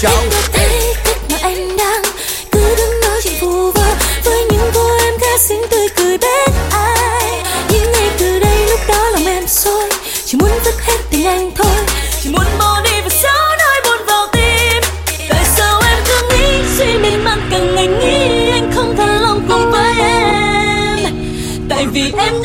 Ciao. Em có thấy cách mà anh đang cứ đứng nói chuyện vu vơ với những cô em khác xinh tươi cười bên ai. Những ngày từ đây lúc đó lòng em sôi, chỉ muốn vứt hết tình anh thôi, chỉ muốn bỏ đi và giấu nỗi buồn vào tim. Tại sao em cứ nghĩ suy miên man càng ngày nghĩ anh không thật lòng cùng với em? Tại vì em